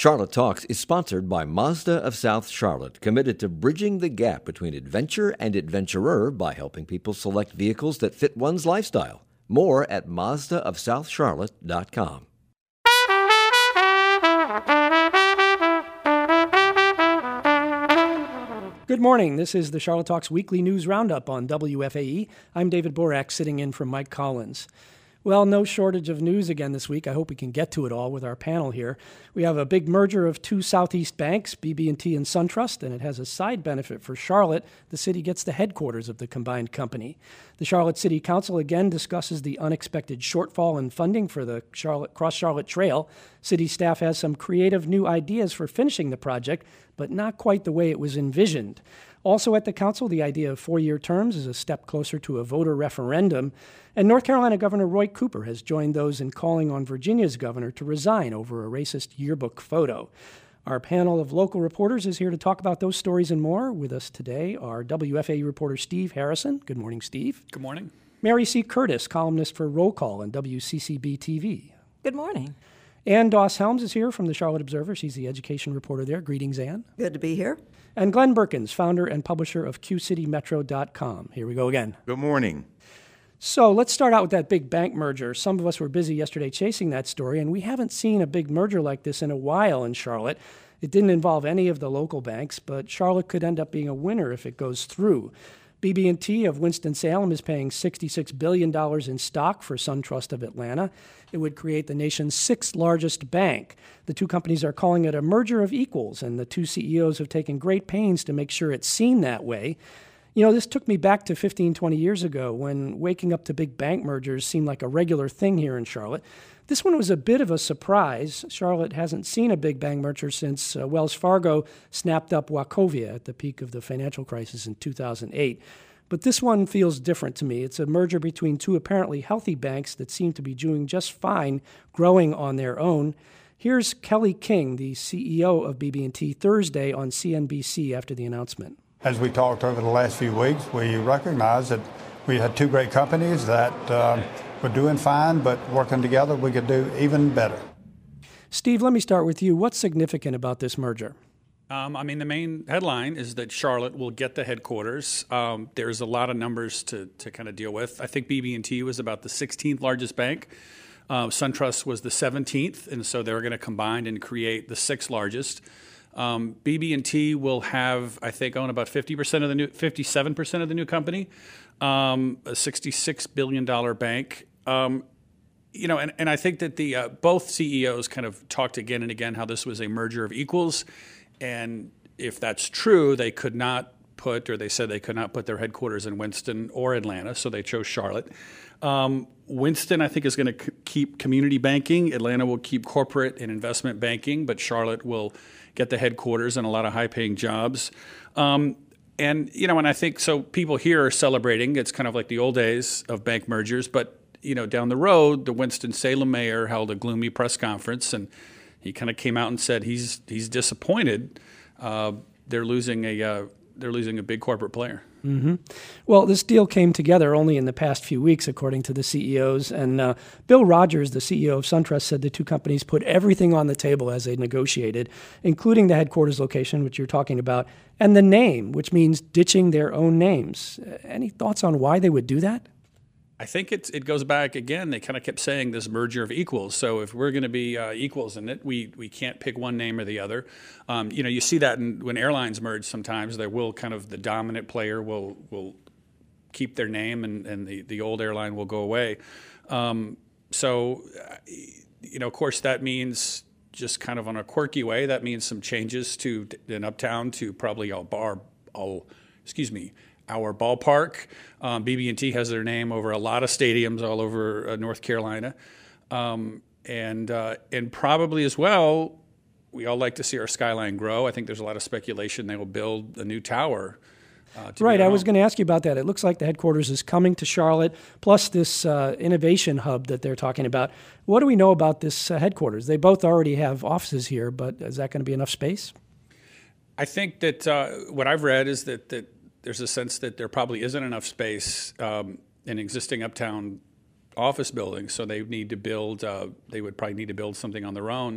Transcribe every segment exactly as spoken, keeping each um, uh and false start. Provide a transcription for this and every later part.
Charlotte Talks is sponsored by Mazda of South Charlotte, committed to bridging the gap between adventure and adventurer by helping people select vehicles that fit one's lifestyle. More at Mazda of South Charlotte dot com. Good morning. This is the Charlotte Talks Weekly News Roundup on W F A E. I'm David Borak, sitting in for Mike Collins. Well, no shortage of news again this week. I hope we can get to it all with our panel here. We have a big merger of two Southeast banks, B B and T and SunTrust, and it has a side benefit for Charlotte. The city gets the headquarters of the combined company. The Charlotte City Council again discusses the unexpected shortfall in funding for the Charlotte Cross Charlotte Trail. City staff has some creative new ideas for finishing the project, but not quite the way it was envisioned. Also at the council, the idea of four-year terms is a step closer to a voter referendum. And North Carolina Governor Roy Cooper has joined those in calling on Virginia's governor to resign over a racist yearbook photo. Our panel of local reporters is here to talk about those stories and more. With us today are W F A E reporter Steve Harrison. Good morning, Steve. Good morning. Mary C. Curtis, columnist for Roll Call on W C C B T V. Good morning. Ann Doss Helms is here from the Charlotte Observer. She's the education reporter there. Greetings, Ann. Good to be here. And Glenn Berkins, founder and publisher of Q City Metro dot com. Here we go again. Good morning. So let's start out with that big bank merger. Some of us were busy yesterday chasing that story, and we haven't seen a big merger like this in a while in Charlotte. It didn't involve any of the local banks, but Charlotte could end up being a winner if it goes through. B B and T of Winston-Salem is paying sixty-six billion dollars in stock for SunTrust of Atlanta. It would create the nation's sixth largest bank. The two companies are calling it a merger of equals, and the two C E Os have taken great pains to make sure it's seen that way. You know, this took me back to fifteen, twenty years ago when waking up to big bank mergers seemed like a regular thing here in Charlotte. This one was a bit of a surprise. Charlotte hasn't seen a big bank merger since uh, Wells Fargo snapped up Wachovia at the peak of the financial crisis in two thousand eight. But this one feels different to me. It's a merger between two apparently healthy banks that seem to be doing just fine, growing on their own. Here's Kelly King, the C E O of B B and T, Thursday on C N B C after the announcement. As we talked over the last few weeks, we recognized that we had two great companies that uh, were doing fine, but working together we could do even better. Steve, let me start with you. What's significant about this merger? Um, I mean, the main headline is that Charlotte will get the headquarters. Um, there's a lot of numbers to, to kind of deal with. I think B B and T was about the sixteenth largest bank. Uh, SunTrust was the seventeenth, and so they're going to combine and create the sixth largest. Um, B B and T will have, I think, own about fifty percent of the new, fifty-seven percent of the new company, um, a sixty-six billion dollars bank. Um, you know, and, and I think that the uh, both C E Os kind of talked again and again how this was a merger of equals. And if that's true, they could not put, or they said they could not put their headquarters in Winston or Atlanta, so they chose Charlotte. Um, Winston, I think, is going to c- keep community banking. Atlanta will keep corporate and investment banking, but Charlotte will get the headquarters and a lot of high-paying jobs. Um, and, you know, and I think, so people here are celebrating. It's kind of like the old days of bank mergers, but, you know, down the road, the Winston-Salem mayor held a gloomy press conference, and he kind of came out and said he's he's disappointed. Uh, they're losing a uh, they're losing a big corporate player. Mm-hmm. Well, this deal came together only in the past few weeks, according to the C E Os. And uh, Bill Rogers, the C E O of SunTrust, said the two companies put everything on the table as they negotiated, including the headquarters location, which you're talking about, and the name, which means ditching their own names. Uh, any thoughts on why they would do that? I think it's, it goes back again. They kind of kept saying this merger of equals. So if we're going to be uh, equals in it, we we can't pick one name or the other. Um, you know, you see that in, when airlines merge. Sometimes they will kind of the dominant player will will keep their name, and, and the, the old airline will go away. Um, so, you know, of course, that means just kind of on a quirky way. That means some changes to in Uptown to probably all bar all excuse me. our ballpark. Um, B B and T has their name over a lot of stadiums all over uh, North Carolina. Um, and uh, and probably as well, we all like to see our skyline grow. I think there's a lot of speculation they will build a new tower. Uh, right, I was going to ask you about that. It looks like the headquarters is coming to Charlotte, plus this uh, innovation hub that they're talking about. What do we know about this uh, headquarters? They both already have offices here, but is that going to be enough space? I think that uh, what I've read is that, that there's a sense that there probably isn't enough space um, in existing Uptown office buildings, so they need to build, uh, they would probably need to build something on their own.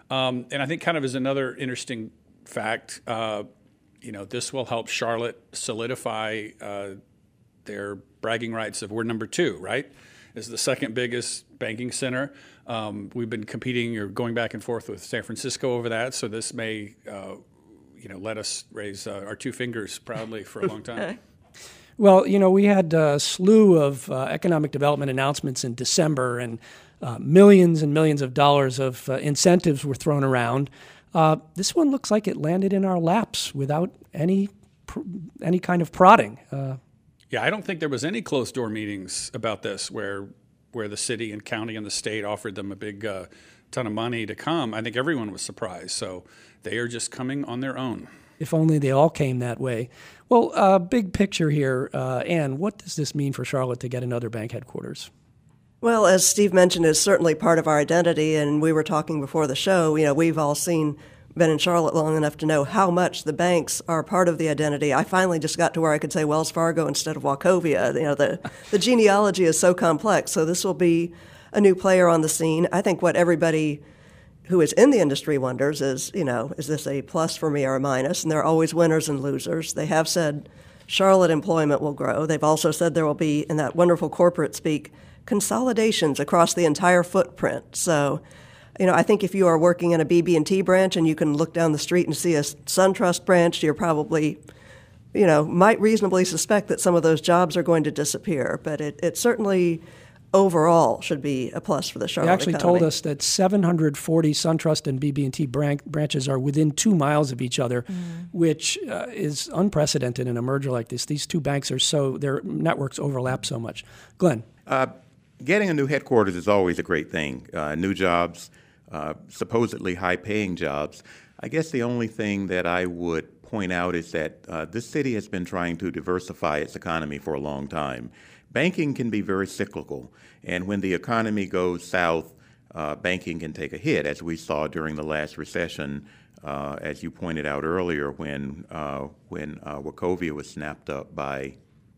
Um, and I think kind of as another interesting fact, uh, you know, this will help Charlotte solidify uh, their bragging rights of we're number two, right? It's the second biggest banking center. Um, we've been competing or going back and forth with San Francisco over that, so this may, uh, you know, let us raise uh, our two fingers proudly for a long time. Well, you know, we had a slew of uh, economic development announcements in December, and uh, millions and millions of dollars of uh, incentives were thrown around. Uh, this one looks like it landed in our laps without any pr- any kind of prodding. Uh, yeah, I don't think there was any closed-door meetings about this where where the city and county and the state offered them a big uh, ton of money to come. I think everyone was surprised. So they are just coming on their own. If only they all came that way. Well, uh, big picture here, uh, Ann, what does this mean for Charlotte to get another bank headquarters? Well, as Steve mentioned, it's certainly part of our identity, and we were talking before the show, you know, we've all seen, been in Charlotte long enough to know how much the banks are part of the identity. I finally just got to where I could say Wells Fargo instead of Wachovia. You know, the, the genealogy is so complex, so this will be a new player on the scene. I think what everybody who is in the industry wonders is, you know, is this a plus for me or a minus? And there are always winners and losers. They have said Charlotte employment will grow. They've also said there will be, in that wonderful corporate speak, consolidations across the entire footprint. So, you know, I think if you are working in a B B and T branch and you can look down the street and see a SunTrust branch, you're probably, you know, might reasonably suspect that some of those jobs are going to disappear. But it, it certainly overall should be a plus for the Charlotte economy. They actually economy. told us that seven hundred forty SunTrust and B B and T bran- branches are within two miles of each other, mm. which uh, is unprecedented in a merger like this. These two banks are so, their networks overlap so much. Glenn? Uh, getting a new headquarters is always a great thing. Uh, new jobs, uh, supposedly high-paying jobs. I guess the only thing that I would point out is that uh, this city has been trying to diversify its economy for a long time. Banking can be very cyclical, and when the economy goes south, uh, banking can take a hit, as we saw during the last recession, uh, as you pointed out earlier, when uh, when uh, Wachovia was snapped up by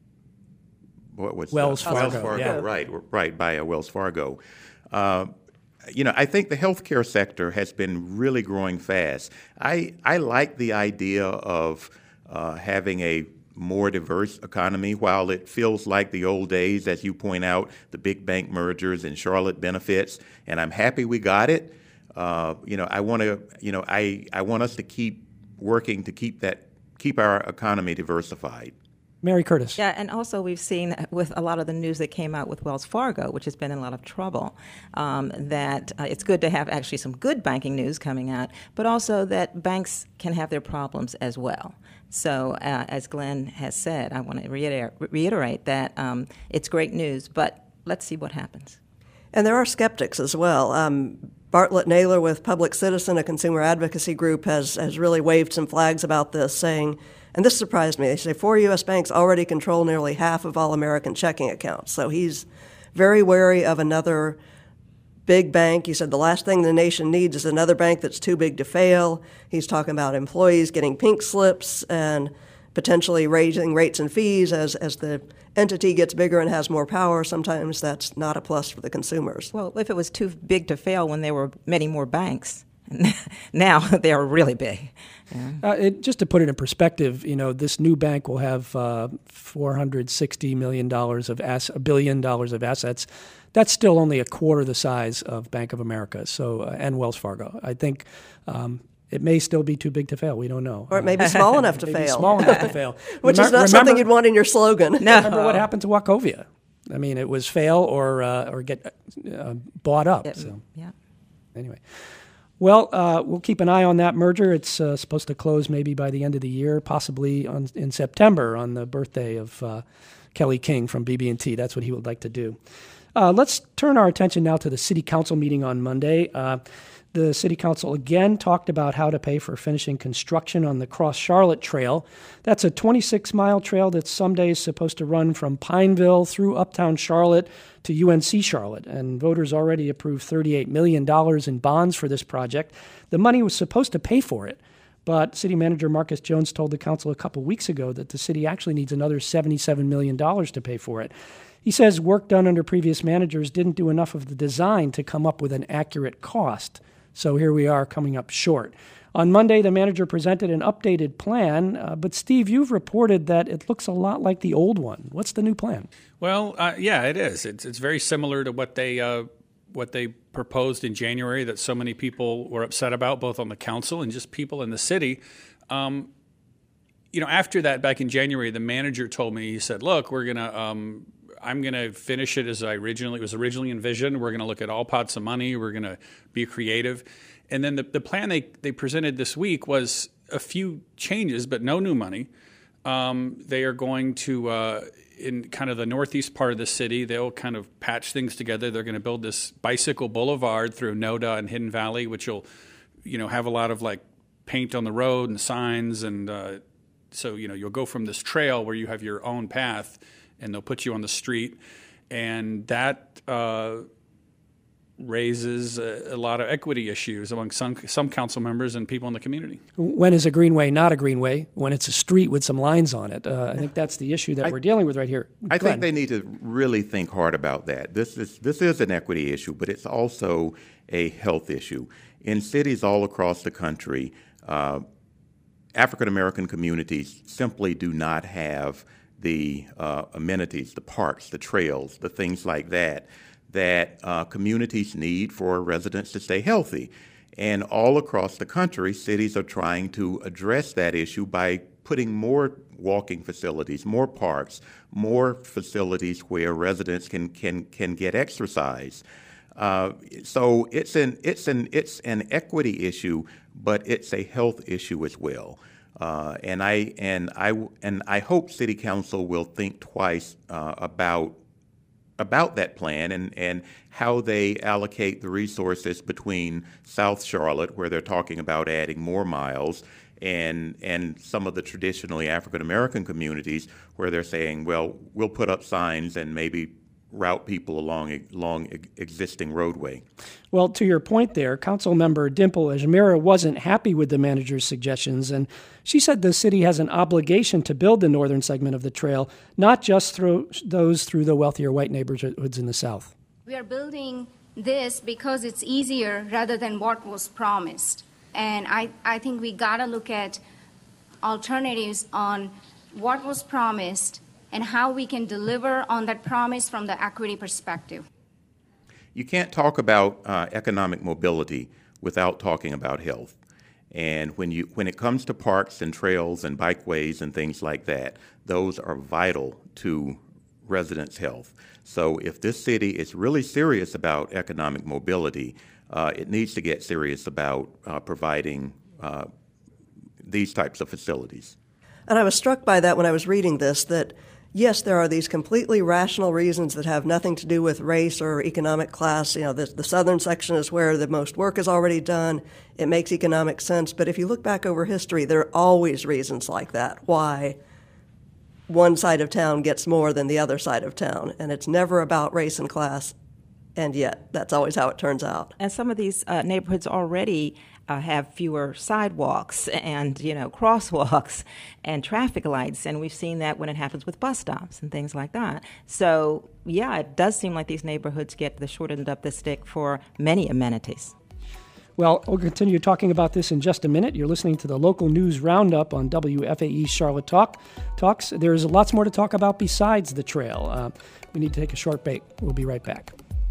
what was Wells uh, Fargo, Wells Fargo, yeah. right, right, by uh, Wells Fargo. Uh, you know, I think the healthcare sector has been really growing fast. I I like the idea of uh, having a more diverse economy. While it feels like the old days, as you point out, the big bank mergers and Charlotte benefits, and I'm happy we got it. Uh, you know, I want to, you know, I, I want us to keep working to keep that, keep our economy diversified. Mary Curtis. Yeah, and also we've seen with a lot of the news that came out with Wells Fargo, which has been in a lot of trouble, um, that uh, it's good to have actually some good banking news coming out, but also that banks can have their problems as well. So, uh, as Glenn has said, I want to reiter- reiterate that um, it's great news, but let's see what happens. And there are skeptics as well. Um, Bartlett Naylor with Public Citizen, a consumer advocacy group, has, has really waved some flags about this, saying, and this surprised me, they say four U S banks already control nearly half of all American checking accounts. So he's very wary of another big bank. He said the last thing the nation needs is another bank that's too big to fail. He's talking about employees getting pink slips and potentially raising rates and fees as, as the entity gets bigger and has more power. Sometimes that's not a plus for the consumers. Well, if it was too big to fail when there were many more banks, now they are really big. Yeah. Uh, it, just to put it in perspective, you know, this new bank will have uh, four hundred sixty million dollars of ass- a billion dollars of assets. That's still only a quarter the size of Bank of America, so uh, and Wells Fargo. I think um, it may still be too big to fail. We don't know. Or it may be small enough to fail. Small enough to fail. Which Remem- is not remember, something you'd want in your slogan. No. Remember what happened to Wachovia? I mean, it was fail or uh, or get uh, bought up. It, so yeah. Anyway. Well, uh, we'll keep an eye on that merger. It's uh, supposed to close maybe by the end of the year, possibly on, in September on the birthday of uh, Kelly King from B B and T. That's what he would like to do. Uh, let's turn our attention now to the City Council meeting on Monday. Uh, the City Council again talked about how to pay for finishing construction on the Cross Charlotte Trail. That's a twenty-six mile trail that's some days supposed to run from Pineville through uptown Charlotte to U N C Charlotte, and voters already approved thirty-eight million dollars in bonds for this project. The money was supposed to pay for it, but City Manager Marcus Jones told the council a couple weeks ago that the city actually needs another seventy-seven million dollars to pay for it. He says work done under previous managers didn't do enough of the design to come up with an accurate cost. So here we are coming up short. On Monday, the manager presented an updated plan, uh, but Steve, you've reported that it looks a lot like the old one. What's the new plan? Well, uh, yeah, it is. It's it's very similar to what they uh, what they proposed in January that so many people were upset about, both on the council and just people in the city. Um, you know, after that, back in January, the manager told me, he said, "Look, we're gonna." Um, I'm going to finish it as I originally it was originally envisioned. We're going to look at all pots of money. We're going to be creative. And then the, the plan they, they presented this week was a few changes, but no new money. Um, they are going to, uh, in kind of the northeast part of the city, they'll kind of patch things together. They're going to build this bicycle boulevard through Noda and Hidden Valley, which will, you know, have a lot of like paint on the road and signs. And uh, so, you know, you'll go from this trail where you have your own path and they'll put you on the street. And that uh, raises a, a lot of equity issues among some some council members and people in the community. When is a greenway not a greenway? When it's a street with some lines on it. Uh, I think that's the issue that I, we're dealing with right here. I Go think ahead. they need to really think hard about that. This is this is an equity issue, but it's also a health issue. In cities all across the country, uh, African American communities simply do not have the uh, amenities, the parks, the trails, the things like that, that uh, communities need for residents to stay healthy. And all across the country, cities are trying to address that issue by putting more walking facilities, more parks, more facilities where residents can can can get exercise. Uh, so it's an it's an it's an equity issue, but it's a health issue as well. Uh, and I and I and I hope City Council will think twice uh, about about that plan and, and how they allocate the resources between South Charlotte, where they're talking about adding more miles, and and some of the traditionally African American communities, where they're saying, well, we'll put up signs and maybe route people along along existing roadway. Well, to your point there, Council Member Dimple Ajmera wasn't happy with the manager's suggestions, and she said the city has an obligation to build the northern segment of the trail, not just through those through the wealthier white neighborhoods in the south. We are building this because it's easier rather than what was promised. And I, I think we got to look at alternatives on what was promised and how we can deliver on that promise from the equity perspective. You can't talk about uh, economic mobility without talking about health. And when you when it comes to parks and trails and bikeways and things like that, those are vital to residents' health. So if this city is really serious about economic mobility, uh, it needs to get serious about uh, providing uh, these types of facilities. And I was struck by that when I was reading this, that yes, there are these completely rational reasons that have nothing to do with race or economic class. You know, the, the southern section is where the most work is already done. It makes economic sense. But if you look back over history, there are always reasons like that, why one side of town gets more than the other side of town. And it's never about race and class. And yet, that's always how it turns out. And some of these uh, neighborhoods already uh, have fewer sidewalks and, you know, crosswalks and traffic lights. And we've seen that when it happens with bus stops and things like that. So, yeah, it does seem like these neighborhoods get the short end of the stick for many amenities. Well, we'll continue talking about this in just a minute. You're listening to the local news roundup on W F A E Charlotte Talk Talks. There's lots more to talk about besides the trail. Uh, we need to take a short break. We'll be right back.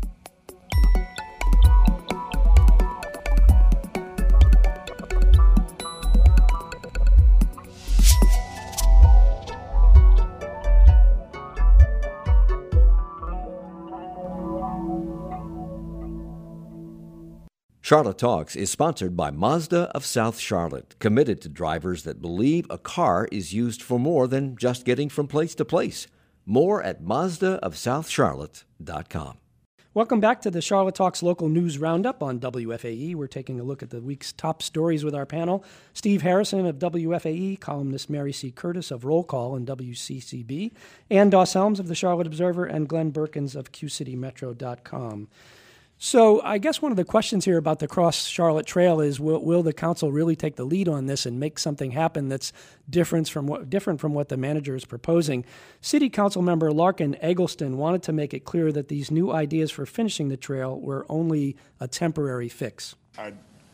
Charlotte Talks is sponsored by Mazda of South Charlotte, committed to drivers that believe a car is used for more than just getting from place to place. More at Mazda of South Charlotte dot com. Welcome back to the Charlotte Talks Local News Roundup on W F A E. We're taking a look at the week's top stories with our panel. Steve Harrison of W F A E, columnist Mary C. Curtis of Roll Call and W C C B, Ann Doss Helms of the Charlotte Observer, and Glenn Berkins of Q City Metro dot com. So I guess one of the questions here about the Cross Charlotte Trail is, will, will the council really take the lead on this and make something happen that's different from what different from what the manager is proposing? City Council member Larkin Eggleston wanted to make it clear that these new ideas for finishing the trail were only a temporary fix. I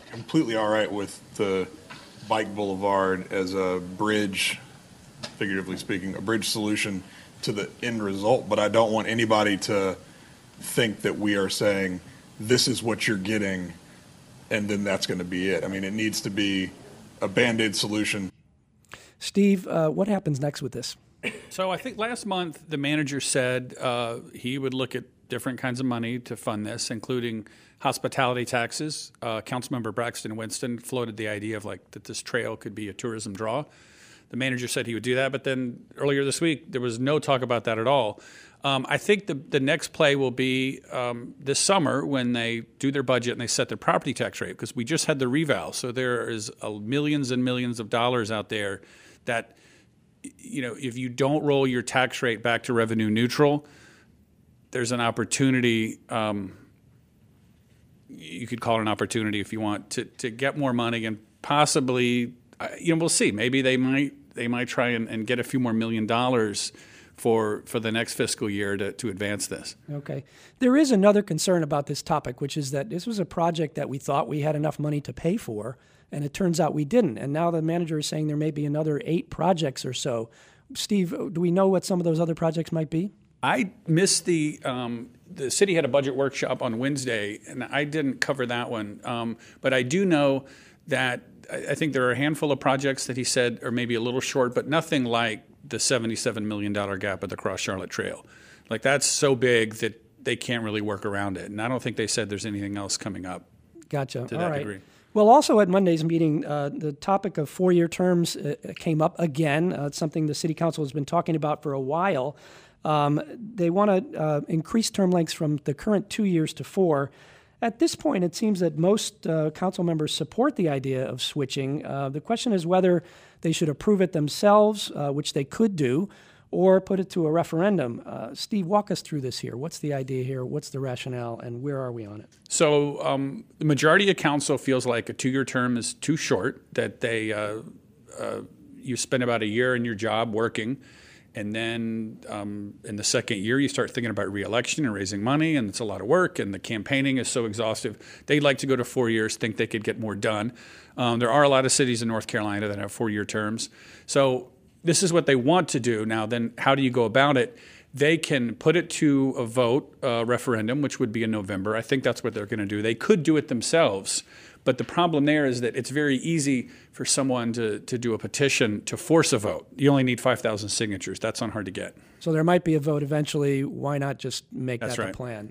completely all right with the bike boulevard as a bridge, figuratively speaking, a bridge solution to the end result, but I don't want anybody to think that we are saying this is what you're getting and then that's going to be it. I mean, it needs to be a Band-Aid solution. Steve, uh, what happens next with this? So I think last month the manager said uh, he would look at different kinds of money to fund this, including hospitality taxes. Uh, Councilmember Braxton Winston floated the idea of like that this trail could be a tourism draw. The manager said he would do that, but then earlier this week there was no talk about that at all. Um, I think the the next play will be um, this summer when they do their budget and they set their property tax rate, because we just had the reval. So there is uh, millions and millions of dollars out there that, you know, if you don't roll your tax rate back to revenue neutral, there's an opportunity. Um, you could call it an opportunity if you want to to get more money and possibly, you know, we'll see. Maybe they might they might try and, and get a few more million dollars for for the next fiscal year to, to advance this. Okay. There is another concern about this topic, which is that this was a project that we thought we had enough money to pay for, and it turns out we didn't. And now the manager is saying there may be another eight projects or so. Steve, do we know what some of those other projects might be? I missed the um, the city had a budget workshop on Wednesday, and I didn't cover that one. Um, but I do know that I think there are a handful of projects that he said are maybe a little short, but nothing like the seventy-seven million dollars gap at the Cross Charlotte Trail. Like, that's so big that they can't really work around it. And I don't think they said there's anything else coming up. Gotcha. To All that right. degree. Well, also at Monday's meeting, uh, the topic of four-year terms uh, came up again. Uh, it's something the City Council has been talking about for a while. Um, they want to uh, increase term lengths from the current two years to four. At this point, it seems that most uh, council members support the idea of switching. Uh, the question is whether they should approve it themselves, uh, which they could do, or put it to a referendum. Uh, Steve, walk us through this here. What's the idea here? What's the rationale, and where are we on it? So um, the majority of council feels like a two-year term is too short, that they uh, uh, you spend about a year in your job working, and then um, in the second year, you start thinking about re-election and raising money, and it's a lot of work, and the campaigning is so exhaustive. They'd like to go to four years, think they could get more done. Um, there are a lot of cities in North Carolina that have four-year terms. So this is what they want to do. Now, then how do you go about it? They can put it to a vote, uh, referendum, which would be in November. I think that's what they're going to do. They could do it themselves. But the problem there is that it's very easy for someone to, to do a petition to force a vote. You only need five thousand signatures. That's not hard to get. So there might be a vote eventually. Why not just make That's that right. the plan?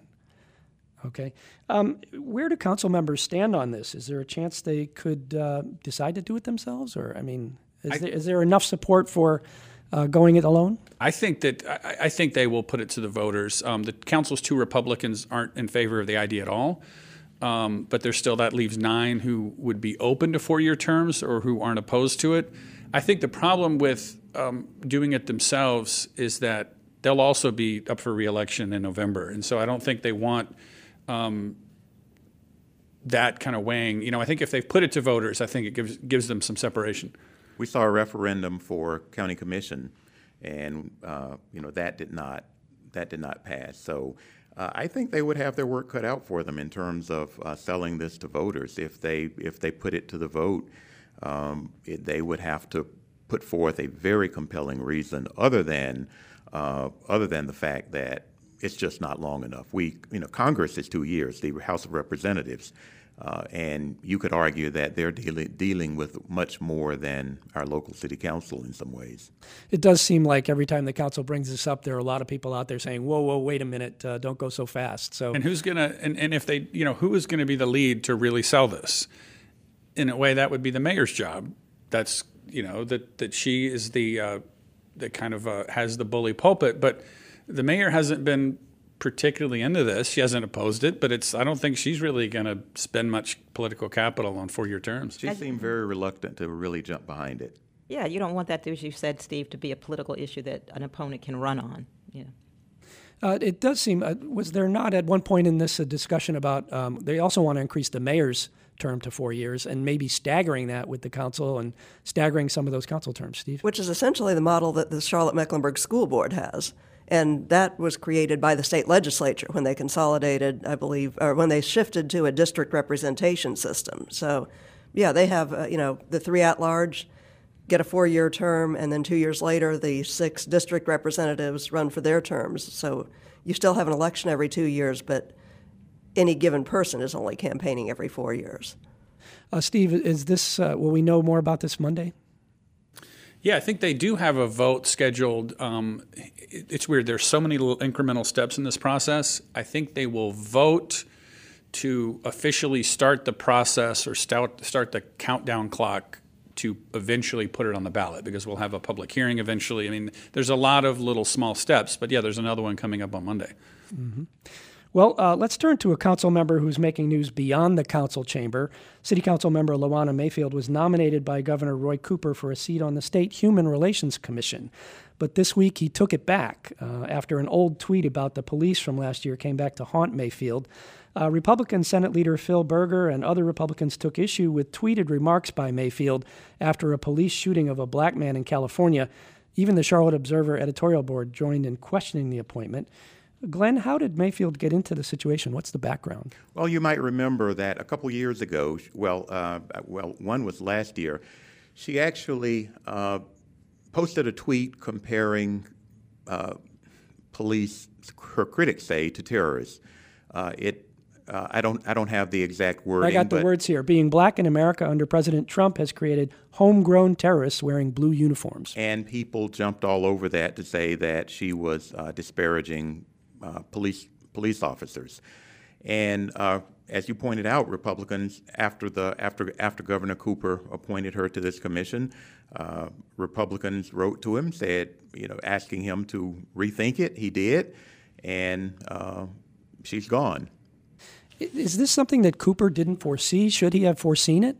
Okay. Um, where do council members stand on this? Is there a chance they could uh, decide to do it themselves? Or, I mean, is, I, there, is there enough support for uh, going it alone? I think that I, I think they will put it to the voters. Um, the council's two Republicans aren't in favor of the idea at all. Um, but there's still, that leaves nine who would be open to four-year terms or who aren't opposed to it. I think the problem with um, doing it themselves is that they'll also be up for re-election in November. And so I don't think they want um, that kind of weighing. You know, I think if they've put it to voters, I think it gives gives them some separation. We saw a referendum for county commission, and uh, you know that did not that did not pass. So uh, I think they would have their work cut out for them in terms of uh, selling this to voters. If they if they put it to the vote, um, it, they would have to put forth a very compelling reason, other than uh, other than the fact that it's just not long enough. We, you know, Congress is two years, the House of Representatives. Uh, and you could argue that they're dealing dealing with much more than our local city council in some ways. It does seem like every time the council brings this up, there are a lot of people out there saying, whoa, whoa, wait a minute, uh, don't go so fast. So, And who's going to, and, and if they, you know, who is going to be the lead to really sell this? In a way, that would be the mayor's job. That's, you know, that, that she is the, uh, that kind of uh, has the bully pulpit. But the mayor hasn't been particularly into this. She hasn't opposed it, but it's, I don't think she's really going to spend much political capital on four-year terms. She seemed very reluctant to really jump behind it. Yeah, you don't want that, as you said, Steve, to be a political issue that an opponent can run on. Yeah. Uh, it does seem, uh, was there not at one point in this a discussion about, um, they also want to increase the mayor's term to four years and maybe staggering that with the council and staggering some of those council terms, Steve? Which is essentially the model that the Charlotte-Mecklenburg School Board has. And that was created by the state legislature when they consolidated, I believe, or when they shifted to a district representation system. So, yeah, they have, uh, you know, the three at-large get a four-year term, and then two years later, the six district representatives run for their terms. So you still have an election every two years, but any given person is only campaigning every four years. Uh, Steve, is this, uh, will we know more about this Monday? Yeah, I think they do have a vote scheduled. Um, it, it's weird. There's so many little incremental steps in this process. I think they will vote to officially start the process or start, start the countdown clock to eventually put it on the ballot, because we'll have a public hearing eventually. I mean, there's a lot of little small steps, but yeah, there's another one coming up on Monday. Mm-hmm. Well, uh, let's turn to a council member who's making news beyond the council chamber. City Council member Lawana Mayfield was nominated by Governor Roy Cooper for a seat on the State Human Relations Commission. But this week he took it back uh, after an old tweet about the police from last year came back to haunt Mayfield. Uh, Republican Senate Leader Phil Berger and other Republicans took issue with tweeted remarks by Mayfield after a police shooting of a black man in California. Even the Charlotte Observer editorial board joined in questioning the appointment. Glenn, how did Mayfield get into the situation? What's the background? Well, you might remember that a couple years ago, well, uh, well, one was last year, she actually uh, posted a tweet comparing uh, police, her critics say, to terrorists. Uh, it, uh, I don't, I don't have the exact wording. I got the words here. Being black in America under President Trump has created homegrown terrorists wearing blue uniforms. And people jumped all over that to say that she was uh, disparaging Uh, police police officers, and uh, as you pointed out, Republicans after the after after Governor Cooper appointed her to this commission, uh, Republicans wrote to him, said you know asking him to rethink it. He did, and uh, she's gone. Is this something that Cooper didn't foresee? Should he have foreseen it?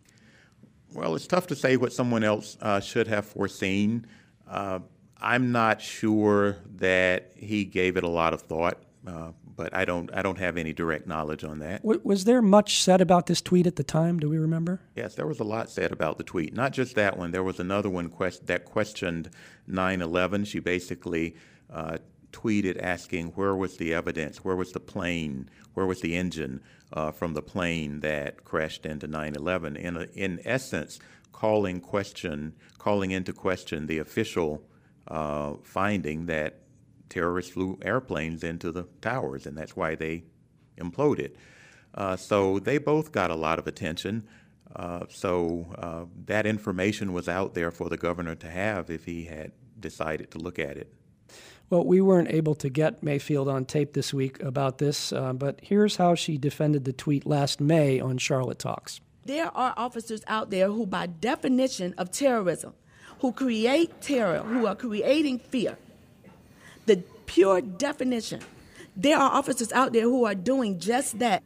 Well, it's tough to say what someone else uh, should have foreseen. Uh, I'm not sure that he gave it a lot of thought, uh, but I don't I don't have any direct knowledge on that. Was there much said about this tweet at the time? Do we remember? Yes, there was a lot said about the tweet. Not just that one. There was another one quest- that questioned nine eleven. She basically uh, tweeted asking where was the evidence, where was the plane, where was the engine uh, from the plane that crashed into nine eleven. In, a, in essence, calling question, calling into question the official Uh, finding that terrorists flew airplanes into the towers, and that's why they imploded. Uh, so they both got a lot of attention. Uh, so uh, that information was out there for the governor to have if he had decided to look at it. Well, we weren't able to get Mayfield on tape this week about this, uh, but here's how she defended the tweet last May on Charlotte Talks. There are officers out there who, by definition of terrorism, who create terror, who are creating fear. The pure definition. There are officers out there who are doing just that.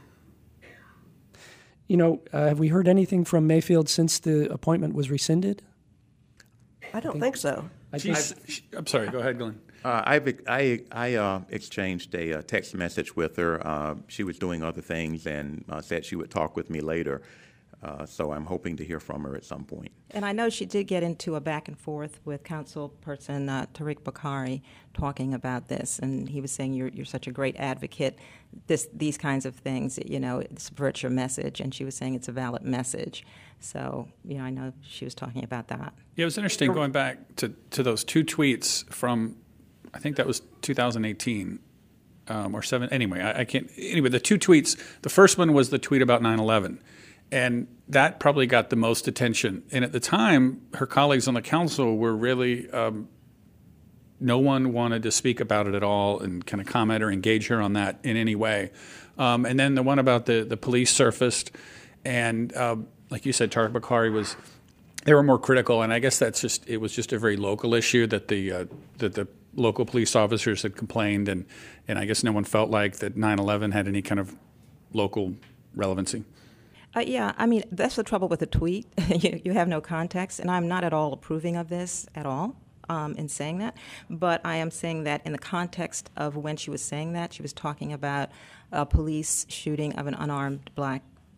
You know, uh, have we heard anything from Mayfield since the appointment was rescinded? I don't I think, think so. I think, I'm sorry, go ahead, Glenn. Uh, I've, I, I uh, exchanged a, a text message with her. Uh, she was doing other things and uh, said she would talk with me later. Uh, so I'm hoping to hear from her at some point. And I know she did get into a back and forth with Councilperson uh, Tariq Bakari talking about this, and he was saying you're you're such a great advocate. This these kinds of things, you know, it subverts your message, and she was saying it's a valid message. So, you know, I know she was talking about that. Yeah, it was interesting going back to, to those two tweets from, I think that was two thousand eighteen. Um, or seven, anyway, I, I can't, anyway, the two tweets, the first one was the tweet about nine eleven. And that probably got the most attention. And at the time, her colleagues on the council were really, um, no one wanted to speak about it at all and kind of comment or engage her on that in any way. Um, and then the one about the, the police surfaced. And uh, like you said, Tariq Bakari was, they were more critical. And I guess that's just, it was just a very local issue that the, uh, that the local police officers had complained. And, and I guess no one felt like that nine eleven had any kind of local relevancy. Uh, yeah, I mean, that's the trouble with a tweet. you, you have no context, and I'm not at all approving of this at all um, in saying that. But I am saying that in the context of when she was saying that, she was talking about a police shooting of an unarmed black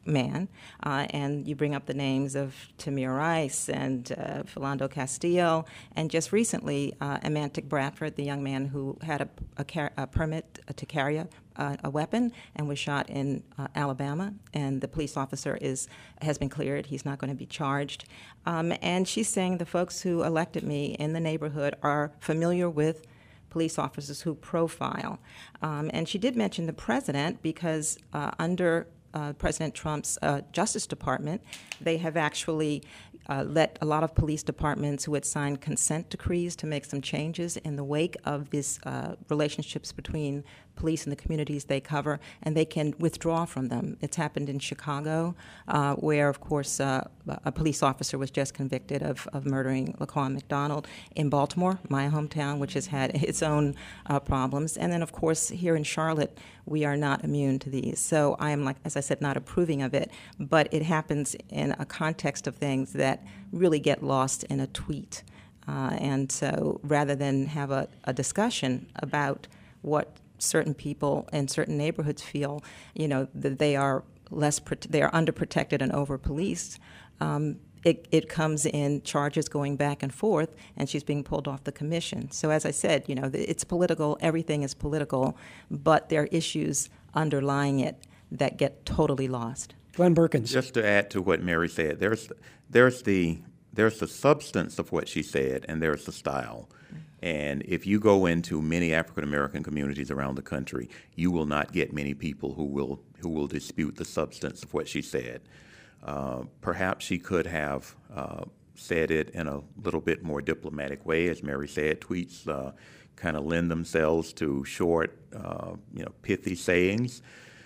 man, uh, and you bring up the names of Tamir Rice and uh, Philando Castillo, and just recently, uh, Amantic Bradford, the young man who had a, a, car- a permit to carry a, uh, a weapon and was shot in uh, Alabama, and the police officer is has been cleared. He's not going to be charged. Um, and she's saying the folks who elected me in the neighborhood are familiar with police officers who profile. Um, and she did mention the president because uh, under uh, President Trump's uh, Justice Department, they have actually uh, let a lot of police departments who had signed consent decrees to make some changes in the wake of these uh, relationships between police and the communities they cover, and they can withdraw from them. It's happened in Chicago, uh, where, of course, uh, a police officer was just convicted of, of murdering Laquan McDonald. In Baltimore, my hometown, which has had its own uh, problems. And then, of course, here in Charlotte, we are not immune to these. So I am, like, as I said, not approving of it, but it happens in a context of things that really get lost in a tweet. Uh, and so rather than have a, a discussion about what certain people in certain neighborhoods feel, you know, that they are less, they are underprotected and over-policed, um, it, it comes in charges going back and forth, and she's being pulled off the commission. So as I said, you know, it's political, everything is political, but there are issues underlying it that get totally lost. Glenn Perkins. Just to add to what Mary said, there's there's the there's the substance of what she said, and there's the style. And if you go into many African American communities around the country, you will not get many people who will who will dispute the substance of what she said. Uh, perhaps she could have uh, said it in a little bit more diplomatic way. As Mary said, tweets uh, kind of lend themselves to short, uh, you know, pithy sayings.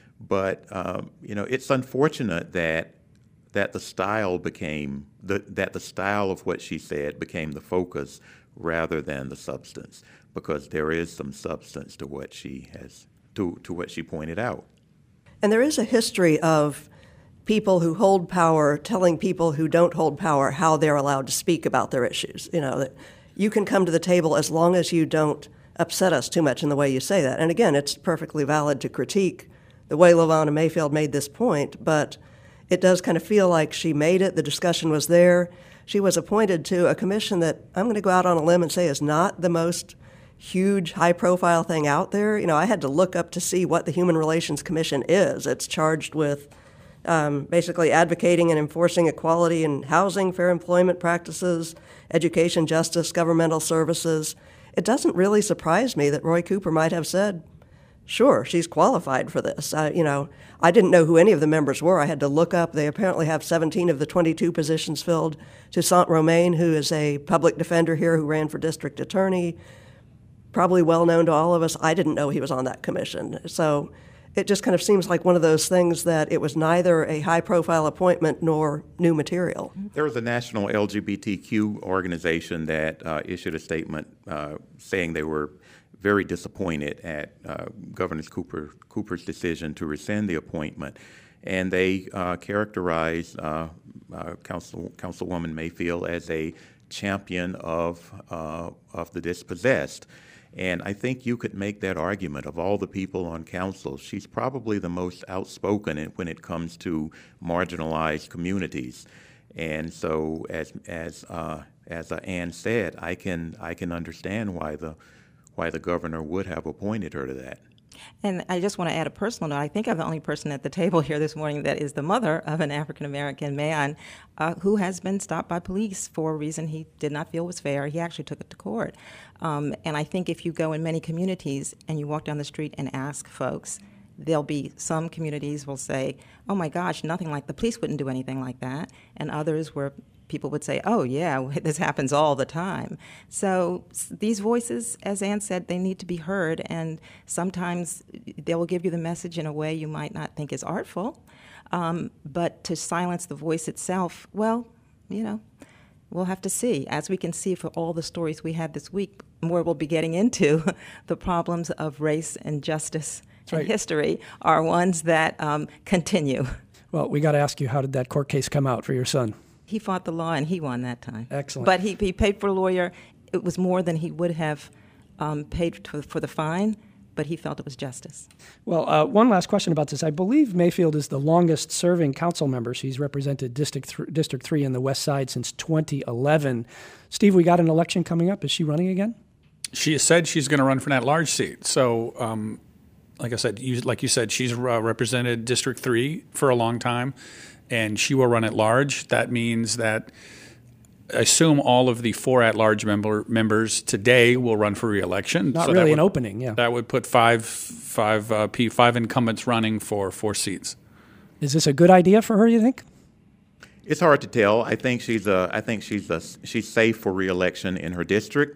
But uh, you know, it's unfortunate that that the style became the, that the style of what she said became the focus rather than the substance, because there is some substance to what she has to to what she pointed out. And there is a history of people who hold power telling people who don't hold power how they're allowed to speak about their issues. You know, that you can come to the table as long as you don't upset us too much in the way you say that. And again, it's perfectly valid to critique the way LaVonna Mayfield made this point, but it does kind of feel like she made it. The discussion was there. She was appointed to a commission that I'm going to go out on a limb and say is not the most huge, high-profile thing out there. You know, I had to look up to see what the Human Relations Commission is. It's charged with um, basically advocating and enforcing equality in housing, fair employment practices, education, justice, governmental services. It doesn't really surprise me that Roy Cooper might have said, sure, she's qualified for this. Uh, you know, I didn't know who any of the members were. I had to look up. They apparently have seventeen of the twenty-two positions filled. Toussaint Romaine, who is a public defender here who ran for district attorney, probably well known to all of us. I didn't know he was on that commission. So it just kind of seems like one of those things that it was neither a high-profile appointment nor new material. There was a national L G B T Q organization that uh, issued a statement uh, saying they were very disappointed at uh, Governor Cooper, Cooper's decision to rescind the appointment. And they uh, characterized uh, uh, Council, Councilwoman Mayfield as a champion of, uh, of the dispossessed. And I think you could make that argument of all the people on council. She's probably the most outspoken when it comes to marginalized communities. And so, as as uh, as uh, Ann said, I can I can understand why the why the governor would have appointed her to that. And I just want to add a personal note. I think I'm the only person at the table here this morning that is the mother of an African-American man uh, who has been stopped by police for a reason he did not feel was fair. He actually took it to court. Um, and I think if you go in many communities and you walk down the street and ask folks, there'll be some communities will say, oh my gosh, nothing like, the police wouldn't do anything like that. And others where people would say, oh, yeah, this happens all the time. So these voices, as Ann said, they need to be heard, and sometimes they will give you the message in a way you might not think is artful. Um, but to silence the voice itself, well, you know, we'll have to see. As we can see for all the stories we had this week, more we'll be getting into, the problems of race and justice and right. history are ones that um, continue. Well, we got to ask you, how did that court case come out for your son? He fought the law, and he won that time. Excellent. But he, he paid for a lawyer. It was more than he would have um, paid for, for the fine, but but he felt it was justice. Well, uh, one last question about this. I believe Mayfield is the longest-serving council member. She's represented District th- District three in the West Side since twenty eleven. Steve, we got an election coming up. Is she running again? She has said she's going to run for an at-large seat. So, um, like I said, you, like you said, she's uh, represented District three for a long time, and she will run at large. That means that I assume all of the four at-large member, members today will run for re-election. Not so really would, an opening, yeah. That would put five, five, uh, P, five incumbents running for four seats. Is this a good idea for her, you think? It's hard to tell. I think she's a, I think she's a, she's safe for re-election in her district.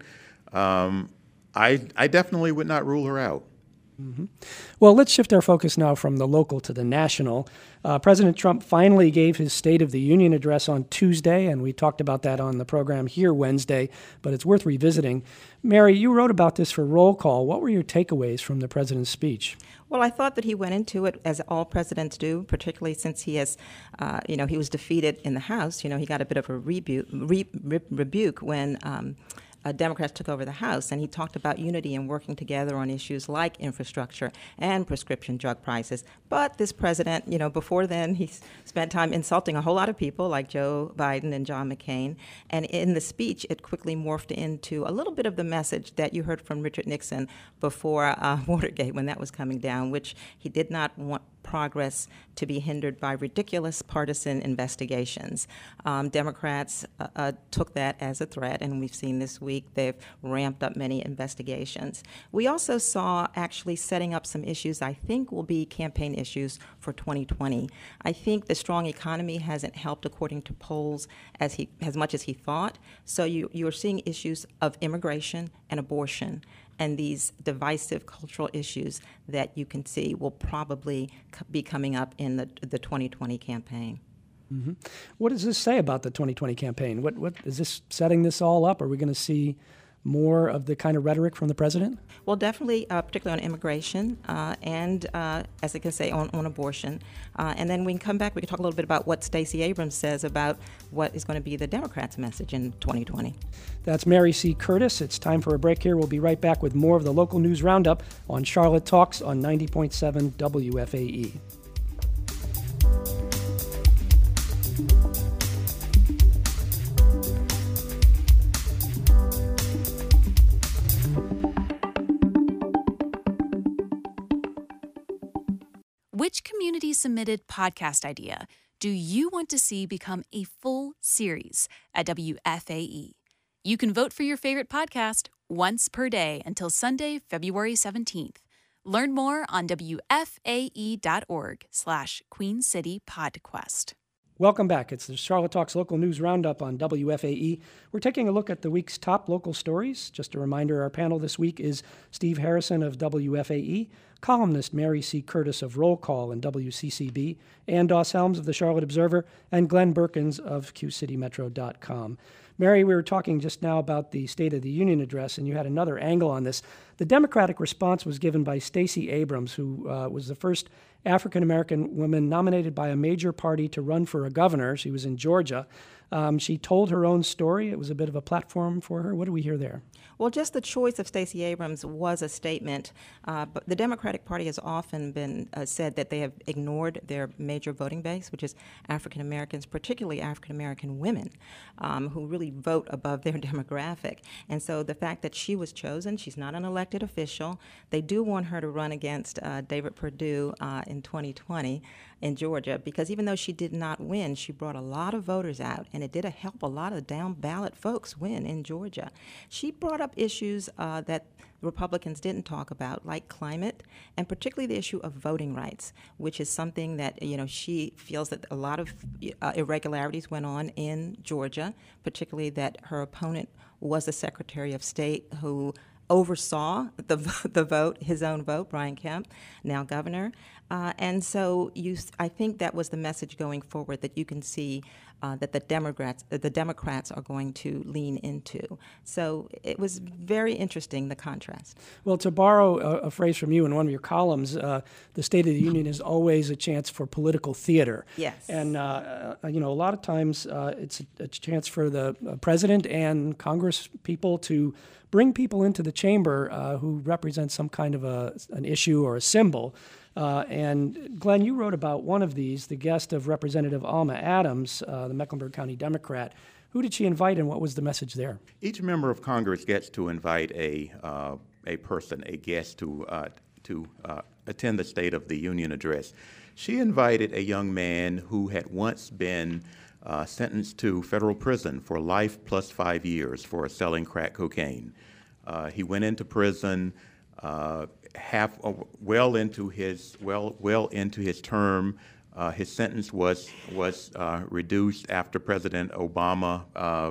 Um, I I definitely would not rule her out. Mm-hmm. Well, let's shift our focus now from the local to the national. Uh, President Trump finally gave his State of the Union address on Tuesday, and we talked about that on the program here Wednesday, but it's worth revisiting. Mary, you wrote about this for Roll Call. What were your takeaways from the president's speech? Well, I thought that he went into it as all presidents do, particularly since he has, uh, you know, he was defeated in the House. You know, he got a bit of a rebuke, re- re- rebuke when um, Uh, Democrats took over the House, and he talked about unity and working together on issues like infrastructure and prescription drug prices. But this president, you know, before then, he spent time insulting a whole lot of people like Joe Biden and John McCain. And in the speech, it quickly morphed into a little bit of the message that you heard from Richard Nixon before uh, Watergate, when that was coming down, which he did not want progress to be hindered by ridiculous partisan investigations. Um, Democrats uh, uh, took that as a threat, and we've seen this week they've ramped up many investigations. We also saw actually setting up some issues I think will be campaign issues for twenty twenty. I think the strong economy hasn't helped, according to polls, as he as much as he thought. So you you are seeing issues of immigration and abortion, and these divisive cultural issues that you can see will probably be coming up in the the twenty twenty campaign. Mm-hmm. What does this say about the twenty twenty campaign? What what is this setting this all up? Are we going to see more of the kind of rhetoric from the president? Well, definitely, uh, particularly on immigration uh, and, uh, as I can say, on, on abortion. Uh, and then we can come back, we can talk a little bit about what Stacey Abrams says about what is going to be the Democrats' message in twenty twenty. That's Mary C. Curtis. It's time for a break here. We'll be right back with more of the local news roundup on Charlotte Talks on ninety point seven W F A E. Which community-submitted podcast idea do you want to see become a full series at W F A E? You can vote for your favorite podcast once per day until Sunday, February seventeenth. Learn more on W F A E dot org slash Queen City PodQuest. Welcome back. It's the Charlotte Talks Local News Roundup on W F A E. We're taking a look at the week's top local stories. Just a reminder, our panel this week is Steve Harrison of W F A E, columnist Mary C. Curtis of Roll Call and W C C B, Ann Doss Helms of the Charlotte Observer, and Glenn Berkins of Q City Metro dot com. Mary, we were talking just now about the State of the Union address, and you had another angle on this. The Democratic response was given by Stacey Abrams, who uh, was the first African-American woman nominated by a major party to run for a governor. She was in Georgia. Um, she told her own story. It was a bit of a platform for her. What do we hear there? Well, just the choice of Stacey Abrams was a statement. Uh, but the Democratic Party has often been uh, said that they have ignored their major voting base, which is African Americans, particularly African American women, um, who really vote above their demographic. And so the fact that she was chosen, she's not an elected official. They do want her to run against uh, David Perdue uh, in twenty twenty in Georgia, because even though she did not win, she brought a lot of voters out, and it did help a lot of down-ballot folks win in Georgia. She brought up issues uh, that Republicans didn't talk about, like climate, and particularly the issue of voting rights, which is something that, you know, she feels that a lot of uh, irregularities went on in Georgia, particularly that her opponent was the Secretary of State who oversaw the the vote, his own vote, Brian Kemp, now governor. Uh, and so you, I think that was the message going forward, that you can see uh, that the Democrats, uh, the Democrats are going to lean into. So it was very interesting, the contrast. Well, to borrow a, a phrase from you in one of your columns, uh, the State of the Union is always a chance for political theater. Yes. And, uh, you know, a lot of times uh, it's a, a chance for the uh, president and Congress people to bring people into the chamber uh, who represent some kind of a, an issue or a symbol. Uh, and Glenn, you wrote about one of these, the guest of Representative Alma Adams, uh, the Mecklenburg County Democrat. Who did she invite, and what was the message there? Each member of Congress gets to invite a uh, a person, a guest, to uh, to uh, attend the State of the Union address. She invited a young man who had once been uh, sentenced to federal prison for life plus five years for selling crack cocaine. Uh, he went into prison uh, half uh, well into his well well into his term. Uh, his sentence was was uh, reduced after President Obama uh,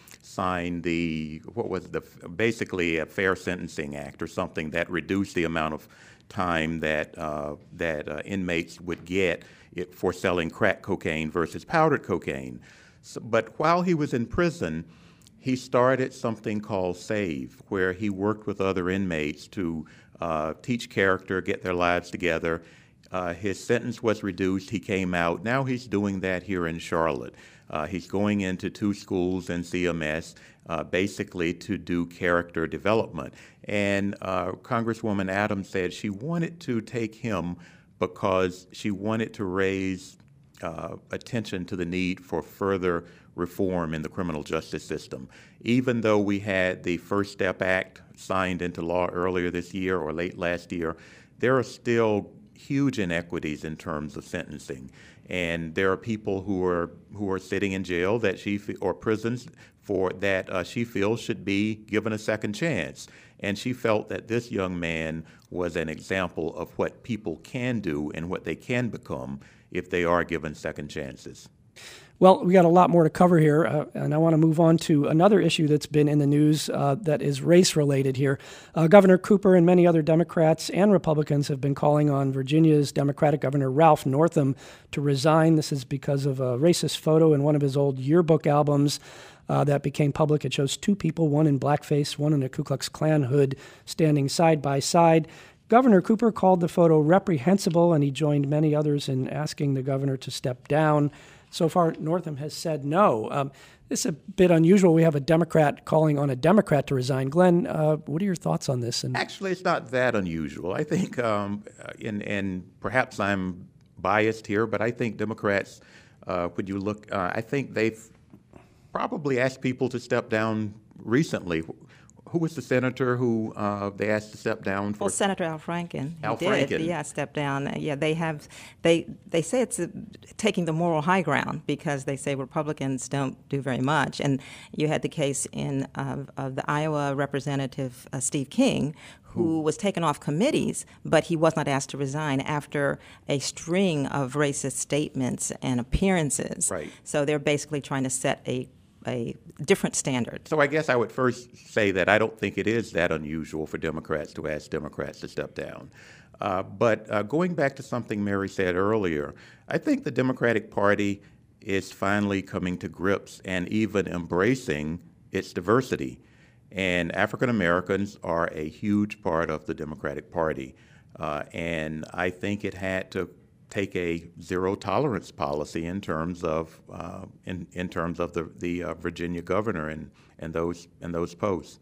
signed the what was the basically a Fair Sentencing Act or something that reduced the amount of time that uh, that uh, inmates would get it for selling crack cocaine versus powdered cocaine. So, but while he was in prison, he started something called SAVE, where he worked with other inmates to uh, teach character, get their lives together. Uh, his sentence was reduced. He came out. Now he's doing that here in Charlotte. Uh, he's going into two schools in C M S uh, basically to do character development. And uh, Congresswoman Adams said she wanted to take him because she wanted to raise uh, attention to the need for further reform in the criminal justice system. Even though we had the First Step Act signed into law earlier this year or late last year, there are still huge inequities in terms of sentencing, and there are people who are who are sitting in jail that she or prisons for that uh, she feels should be given a second chance. And she felt that this young man was an example of what people can do and what they can become if they are given second chances. Well, we got a lot more to cover here, uh, and I want to move on to another issue that's been in the news uh, that is race-related here. Uh, Governor Cooper and many other Democrats and Republicans have been calling on Virginia's Democratic Governor Ralph Northam to resign. This is because of a racist photo in one of his old yearbook albums uh, that became public. It shows two people, one in blackface, one in a Ku Klux Klan hood, standing side by side. Governor Cooper called the photo reprehensible, and he joined many others in asking the governor to step down. So far, Northam has said no. Um, this is a bit unusual. We have a Democrat calling on a Democrat to resign. Glenn, uh, what are your thoughts on this? And Actually, it's not that unusual. I think, um, and, and perhaps I'm biased here, but I think Democrats, uh, when you look, uh, I think they've probably asked people to step down recently. Who was the senator who uh, they asked to step down for? Well, Senator Al Franken. Al he Franken. did, yeah, step down. Yeah, they have. They they say it's a, taking the moral high ground because they say Republicans don't do very much. And you had the case in uh, of the Iowa Representative uh, Steve King, who was taken off committees, but he was not asked to resign after a string of racist statements and appearances. Right. So they're basically trying to set a a different standard. So I guess I would first say that I don't think it is that unusual for Democrats to ask Democrats to step down. Uh, but uh, going back to something Mary said earlier, I think the Democratic Party is finally coming to grips and even embracing its diversity. And African Americans are a huge part of the Democratic Party. Uh, and I think it had to take a zero tolerance policy in terms of uh, in in terms of the the uh, Virginia governor and and those and those posts.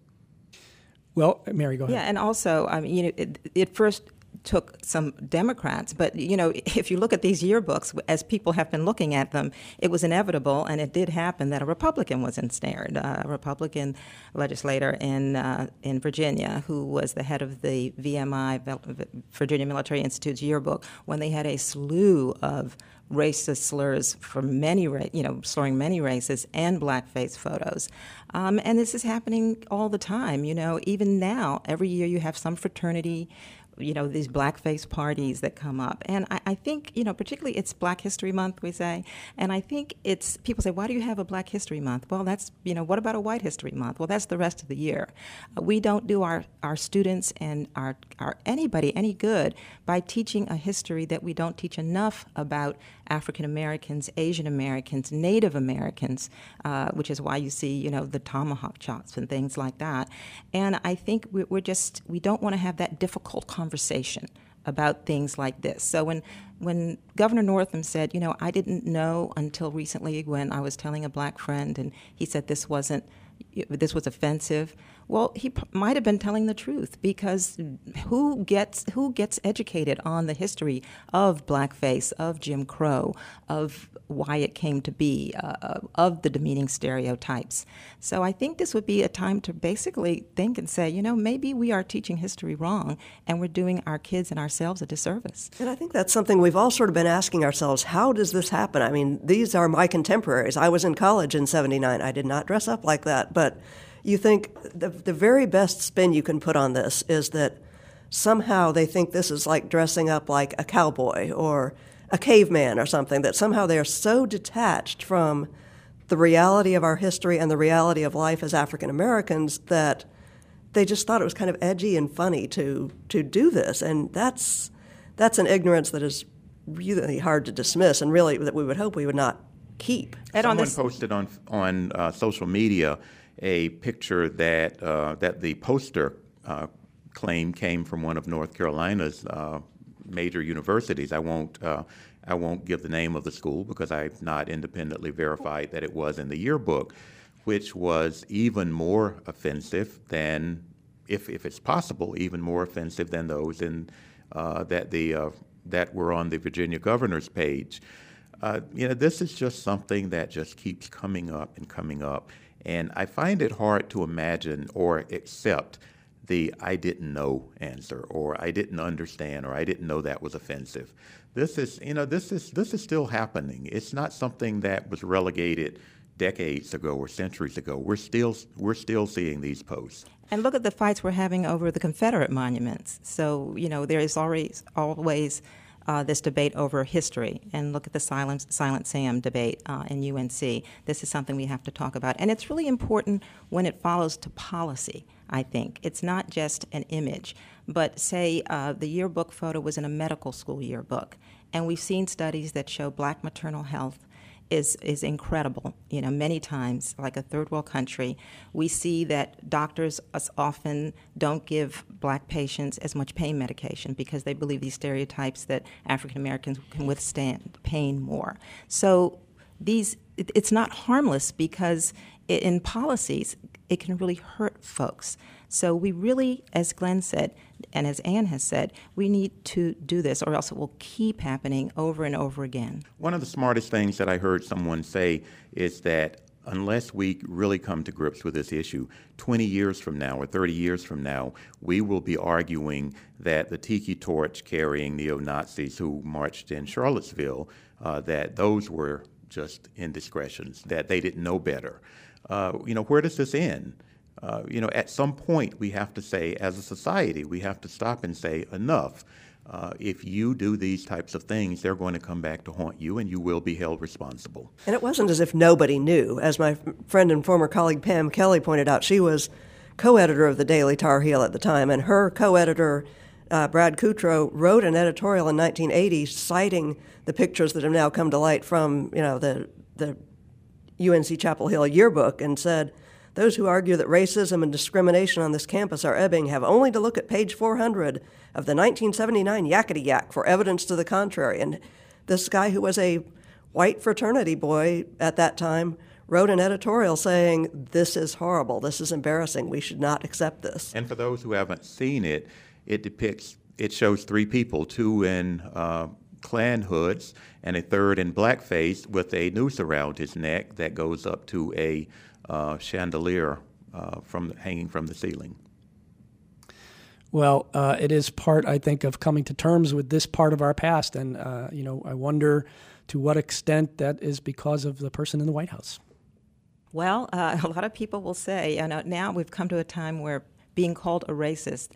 Well, Mary, go ahead. Yeah, and also, I mean, you know, it, it first took some Democrats, but you know, if you look at these yearbooks, as people have been looking at them, it was inevitable, and it did happen that a Republican was ensnared, uh, a Republican legislator in uh, in Virginia, who was the head of the V M I, Virginia Military Institute's yearbook, when they had a slew of racist slurs for many, ra- you know, slurring many races and blackface photos. Um, and this is happening all the time. You know, even now, every year you have some fraternity you know, these blackface parties that come up. And I, I think, you know, particularly it's Black History Month, we say. And I think it's, people say, why do you have a Black History Month? Well, that's, you know, what about a White History Month? Well, that's the rest of the year. Uh, we don't do our, our students and our, our anybody any good by teaching a history that we don't teach enough about African Americans, Asian Americans, Native Americans, uh, which is why you see, you know, the tomahawk chops and things like that. And I think we're, we're just, we don't want to have that difficult conversation about things like this. So when when Governor Northam said, you know, I didn't know until recently when I was telling a black friend and he said this wasn't, this was offensive. Well, he p- might have been telling the truth, because who gets who gets educated on the history of blackface, of Jim Crow, of why it came to be, uh, of the demeaning stereotypes? So I think this would be a time to basically think and say, you know, maybe we are teaching history wrong and we're doing our kids and ourselves a disservice. And I think that's something we've all sort of been asking ourselves, how does this happen? I mean, these are my contemporaries. I was in college in seventy-nine. I did not dress up like that, but you think the, the very best spin you can put on this is that somehow they think this is like dressing up like a cowboy or a caveman or something, that somehow they are so detached from the reality of our history and the reality of life as African Americans that they just thought it was kind of edgy and funny to to do this. And that's that's an ignorance that is really hard to dismiss, and really that we would hope we would not keep. And Someone on this- posted on on uh, social media a picture that uh, that the poster uh, claimed came from one of North Carolina's uh, major universities. I won't uh, I won't give the name of the school because I've not independently verified that it was in the yearbook, which was even more offensive than, if if it's possible, even more offensive than those in uh, that the uh, that were on the Virginia governor's page. Uh, you know, this is just something that just keeps coming up and coming up. And I find it hard to imagine or accept the I didn't know answer, or I didn't understand, or I didn't know that was offensive. This is, you know, this is this is still happening. It's not something that was relegated decades ago or centuries ago. We're still we're still seeing these posts. And look at the fights we're having over the Confederate monuments. So, you know, there is always always Uh, this debate over history, and look at the Silent, Silent Sam debate uh, in U N C. This is something we have to talk about. And it's really important when it follows to policy, I think. It's not just an image, but say uh, the yearbook photo was in a medical school yearbook, and we've seen studies that show black maternal health is is incredible. You know, many times, like a third world country, we see that doctors often don't give black patients as much pain medication because they believe these stereotypes that African Americans can withstand pain more. So these, it, it's not harmless because it, in policies, it can really hurt folks. So we really, as Glenn said, and as Ann has said, we need to do this or else it will keep happening over and over again. One of the smartest things that I heard someone say is that unless we really come to grips with this issue, twenty years from now or thirty years from now, we will be arguing that the tiki torch carrying neo-Nazis who marched in Charlottesville, uh, that those were just indiscretions, that they didn't know better. Uh, you know, where does this end? Uh, you know, at some point we have to say, as a society, we have to stop and say, enough. Uh, if you do these types of things, they're going to come back to haunt you, and you will be held responsible. And it wasn't as if nobody knew. As my friend and former colleague Pam Kelly pointed out, she was co-editor of the Daily Tar Heel at the time, and her co-editor, uh, Brad Kutro, wrote an editorial in nineteen eighty citing the pictures that have now come to light from, you know, the the U N C Chapel Hill yearbook, and said, those who argue that racism and discrimination on this campus are ebbing have only to look at page four hundred of the nineteen seventy-nine Yakety Yak for evidence to the contrary. And this guy, who was a white fraternity boy at that time, wrote an editorial saying, this is horrible, this is embarrassing, we should not accept this. And for those who haven't seen it, it depicts, it shows three people, two in uh, Klan hoods and a third in blackface with a noose around his neck that goes up to a Uh, chandelier uh, from hanging from the ceiling. Well, uh, it is part, I think, of coming to terms with this part of our past, and uh, you know, I wonder to what extent that is because of the person in the White House. Well, uh, a lot of people will say, you know, now we've come to a time where being called a racist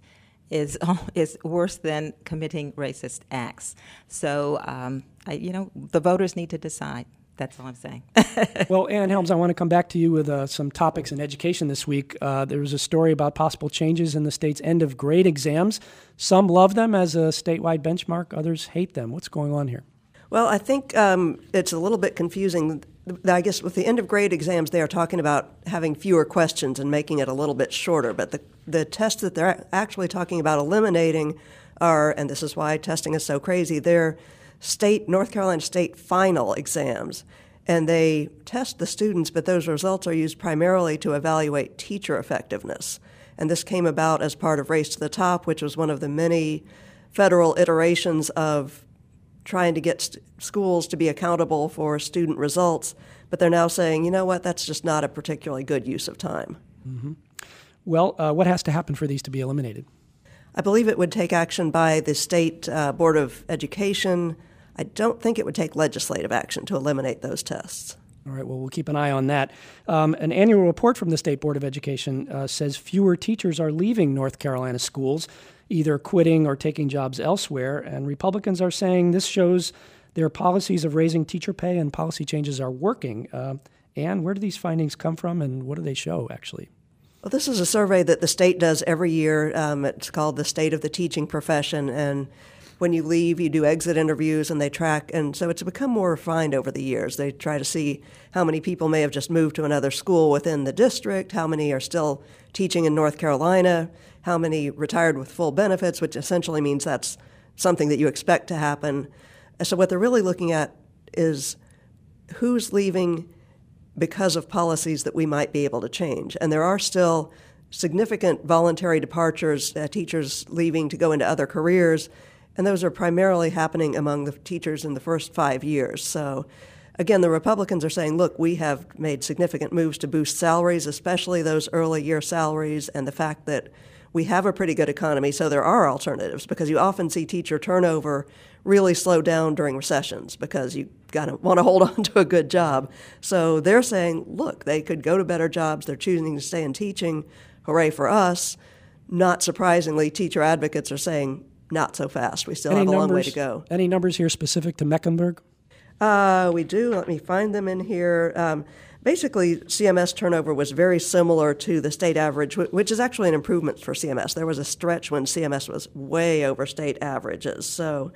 is is worse than committing racist acts. So, um, I, you know, the voters need to decide. That's all I'm saying. Well, Ann Helms, I want to come back to you with uh, some topics in education this week. Uh, there was a story about possible changes in the state's end-of-grade exams. Some love them as a statewide benchmark. Others hate them. What's going on here? Well, I think um, it's a little bit confusing. I guess with the end-of-grade exams, they are talking about having fewer questions and making it a little bit shorter. But the, the tests that they're actually talking about eliminating are, and this is why testing is so crazy, they're state, North Carolina state final exams. And they test the students, but those results are used primarily to evaluate teacher effectiveness. And this came about as part of Race to the Top, which was one of the many federal iterations of trying to get st- schools to be accountable for student results. But they're now saying, you know what, that's just not a particularly good use of time. Mm-hmm. Well, uh, what has to happen for these to be eliminated? I believe it would take action by the State uh, Board of Education. I don't think it would take legislative action to eliminate those tests. All right, well, we'll keep an eye on that. Um, an annual report from the State Board of Education uh, says fewer teachers are leaving North Carolina schools, either quitting or taking jobs elsewhere, and Republicans are saying this shows their policies of raising teacher pay and policy changes are working. Uh, Ann, where do these findings come from, and what do they show, actually? Well, this is a survey that the state does every year. Um, it's called the State of the Teaching Profession, and when you leave, you do exit interviews, and they track. And so it's become more refined over the years. They try to see how many people may have just moved to another school within the district, how many are still teaching in North Carolina, how many retired with full benefits, which essentially means that's something that you expect to happen. So what they're really looking at is who's leaving because of policies that we might be able to change. And there are still significant voluntary departures, uh, teachers leaving to go into other careers, and those are primarily happening among the teachers in the first five years. So, again, the Republicans are saying, look, we have made significant moves to boost salaries, especially those early year salaries, and the fact that we have a pretty good economy, so there are alternatives, because you often see teacher turnover really slow down during recessions because you gotta want to hold on to a good job. So they're saying, look, they could go to better jobs. They're choosing to stay in teaching. Hooray for us. Not surprisingly, teacher advocates are saying, not so fast. We still Any have a numbers, long way to go. Any numbers here specific to Mecklenburg? Uh, we do. Let me find them in here. Um, basically, C M S turnover was very similar to the state average, which is actually an improvement for C M S. There was a stretch when C M S was way over state averages. So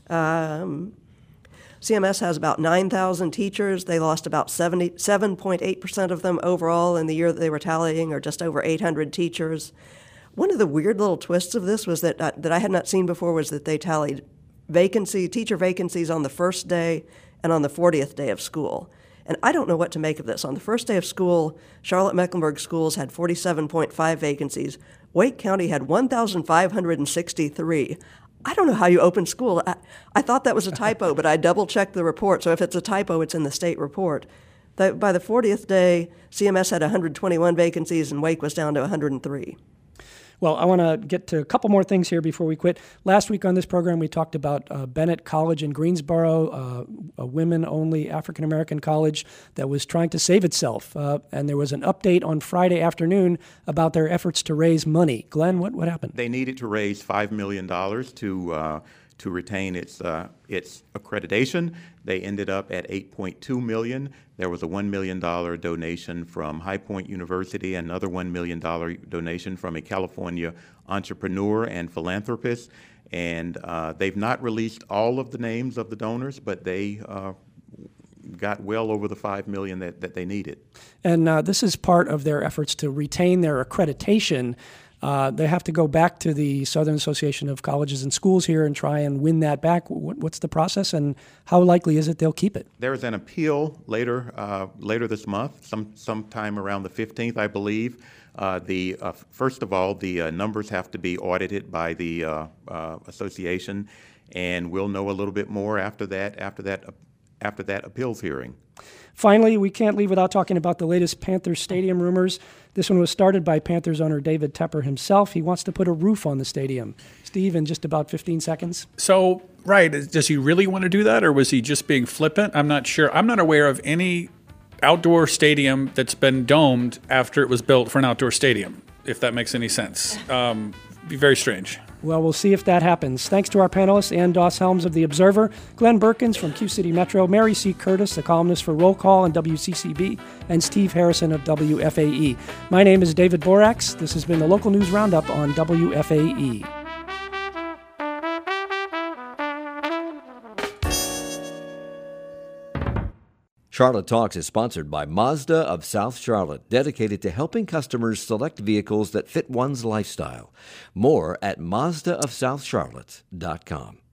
um, C M S has about nine thousand teachers. They lost about seventy-seven point eight percent of them overall in the year that they were tallying, or just over eight hundred teachers. One of the weird little twists of this was that uh, that I had not seen before was that they tallied vacancy teacher vacancies on the first day and on the fortieth day of school. And I don't know what to make of this. On the first day of school, Charlotte-Mecklenburg schools had forty-seven point five vacancies. Wake County had one thousand five hundred sixty-three. I don't know how you open school. I, I thought that was a typo, but I double-checked the report. So if it's a typo, it's in the state report. The, by the fortieth day, C M S had one hundred twenty-one vacancies, and Wake was down to one hundred three. Well, I want to get to a couple more things here before we quit. Last week on this program, we talked about uh, Bennett College in Greensboro, uh, a women-only African-American college that was trying to save itself. Uh, and there was an update on Friday afternoon about their efforts to raise money. Glenn, what, what happened? They needed to raise five million dollars to uh, to retain its uh, its accreditation. They ended up at eight point two million dollars. There was a one million dollars donation from High Point University, and another one million dollars donation from a California entrepreneur and philanthropist. And uh, they've not released all of the names of the donors, but they uh, got well over the five million dollars that, that they needed. And uh, this is part of their efforts to retain their accreditation. Uh, they have to go back to the Southern Association of Colleges and Schools here and try and win that back. What, what's the process, and how likely is it they'll keep it? There is an appeal later uh, later this month, some sometime around the fifteenth, I believe. Uh, the uh, first of all, the uh, numbers have to be audited by the uh, uh, association, and we'll know a little bit more after that. After that, uh, after that appeals hearing. Finally, we can't leave without talking about the latest Panthers stadium rumors. This one was started by Panthers owner David Tepper himself. He wants to put a roof on the stadium. Steve, in just about fifteen seconds. So, right, does he really want to do that, or was he just being flippant? I'm not sure. I'm not aware of any outdoor stadium that's been domed after it was built for an outdoor stadium, if that makes any sense. Um, be very strange. Well, we'll see if that happens. Thanks to our panelists, Ann Doss Helms of The Observer, Glenn Berkins from Q City Metro, Mary C. Curtis, a columnist for Roll Call and W C C B, and Steve Harrison of W F A E. My name is David Borax. This has been the Local News Roundup on W F A E. Charlotte Talks is sponsored by Mazda of South Charlotte, dedicated to helping customers select vehicles that fit one's lifestyle. More at Mazda of South Charlotte dot com.